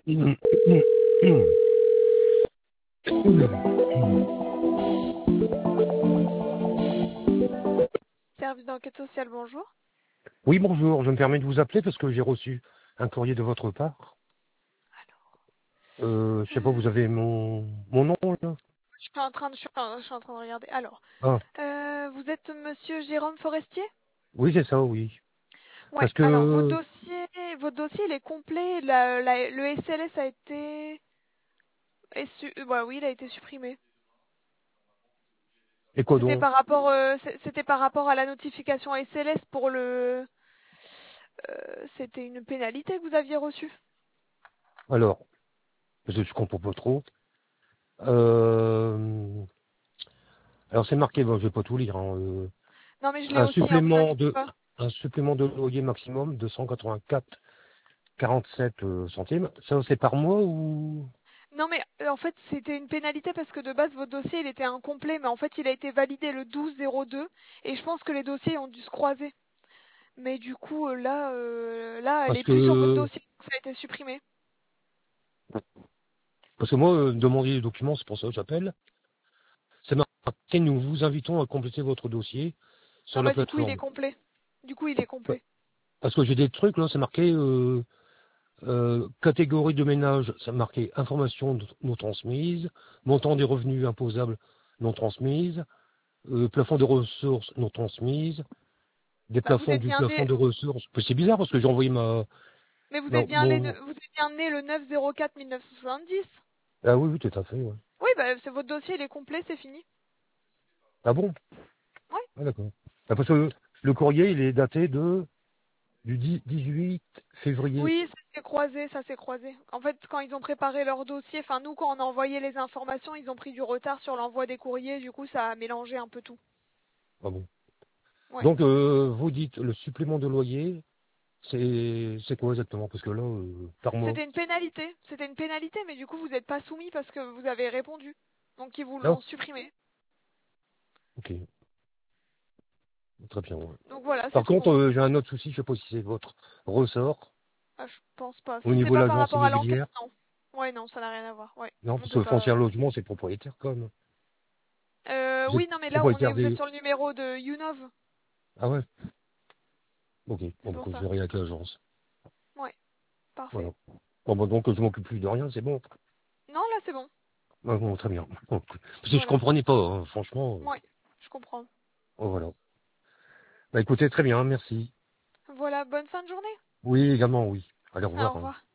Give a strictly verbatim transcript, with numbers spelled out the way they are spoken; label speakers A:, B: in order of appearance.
A: Service d'enquête sociale, bonjour.
B: Oui, bonjour, je me permets de vous appeler parce que j'ai reçu un courrier de votre part. Euh, je sais pas, vous avez mon, mon nom là?
A: Je suis en train de, je suis en, je suis en train de regarder. Alors,
B: Ah,
A: euh, vous êtes Monsieur Jérôme Forestier?
B: oui, c'est ça, oui.
A: Ouais.
B: Parce
A: Alors, votre
B: que,
A: dossier, votre dossier, il est complet. La- la- le S L S a été, est su- euh, bah oui, il a été supprimé.
B: et quoi
A: C'était
B: donc?
A: par rapport, euh, c'est- c'était par rapport à la notification S L S pour le, euh, c'était une pénalité que vous aviez reçue.
B: Alors, parce que je comprends pas trop. Euh, alors c'est marqué, bon, je vais pas tout lire, hein, euh,
A: Non, mais je l'ai
B: un
A: aussi, hein, vous
B: supplément
A: inquiétez
B: de,
A: pas.
B: un supplément de loyer maximum de cent quatre-vingt-quatre virgule quarante-sept euh, centimes. Ça, c'est par mois ou?
A: Non mais euh, en fait c'était une pénalité parce que de base votre dossier il était incomplet mais en fait il a été validé le douze zéro deux et je pense que les dossiers ont dû se croiser. Mais du coup euh, là euh, là elle
B: Parce
A: est plus sur votre
B: que,
A: dossier donc ça a été supprimé.
B: parce que moi, euh, demander les documents, c'est pour ça que j'appelle. C'est marqué, nous vous invitons à compléter votre dossier sur
A: Ah
B: la
A: bah du coup il est
B: plateforme.
A: complet. Du coup il est complet.
B: Parce que j'ai des trucs, là, c'est marqué euh, euh, catégorie de ménage, c'est marqué information non transmise, montant des revenus imposables non transmise, euh, plafond de ressources non transmises, des
A: Bah vous
B: plafonds
A: êtes
B: du
A: bien
B: plafond
A: né
B: de ressources. C'est bizarre parce que j'ai envoyé ma,
A: mais vous
B: ma-
A: êtes bien né
B: mon...
A: vous êtes bien né le neuf zéro quatre mille neuf cent soixante-dix.
B: Ah oui, oui, tout à fait, ouais.
A: Oui bah c'est votre dossier il est complet c'est fini.
B: Ah bon?
A: Oui.
B: Ah d'accord. Ah, parce que le, le courrier, il est daté de du dix dix-huit février.
A: Oui, ça s'est croisé, ça s'est croisé. En fait, quand ils ont préparé leur dossier, enfin nous, quand on a envoyé les informations, ils ont pris du retard sur l'envoi des courriers, du coup ça a mélangé un peu tout.
B: Ah bon.
A: Ouais.
B: Donc, euh, vous dites le supplément de loyer, c'est c'est quoi exactement? Parce que là, euh, par mois.
A: C'était une pénalité, c'était une pénalité, mais du coup vous n'êtes pas soumis parce que vous avez répondu. Donc ils vous
B: Non?
A: l'ont supprimé.
B: Ok, très bien. Ouais.
A: Donc voilà, c'est
B: Par
A: tout
B: contre,
A: bon.
B: euh, j'ai un autre souci, je sais pas si c'est votre ressort,
A: Ah, je pense pas.
B: au
A: Si c'est
B: niveau de
A: pas par
B: l'agence
A: rapport à l'enquête,
B: immobilière.
A: non. Ouais, non, ça n'a rien à voir. Ouais,
B: Non,
A: on
B: parce
A: peut
B: que le foncier
A: pas.
B: logement, c'est propriétaire quand même.
A: Euh,
B: Vous êtes
A: oui, non, mais là on est,
B: propriétaire
A: vous êtes
B: des...
A: sur le numéro de Younov.
B: Ah ouais? Ok,
A: C'est
B: bon, bah,
A: pour
B: je
A: ça.
B: verrai avec l'agence.
A: Ouais, parfait.
B: Voilà. Bon, bah, donc, je m'occupe plus de rien, c'est bon.
A: Non, là c'est bon.
B: Ah, bon, très bien. Parce que je
A: Voilà.
B: comprenais pas, hein, franchement. euh,
A: Ouais, je comprends.
B: oh, voilà. Bah écoutez, très bien, merci.
A: Voilà, bonne fin de journée.
B: Oui, également, oui. Allez, au
A: Au
B: revoir. Hein.
A: revoir.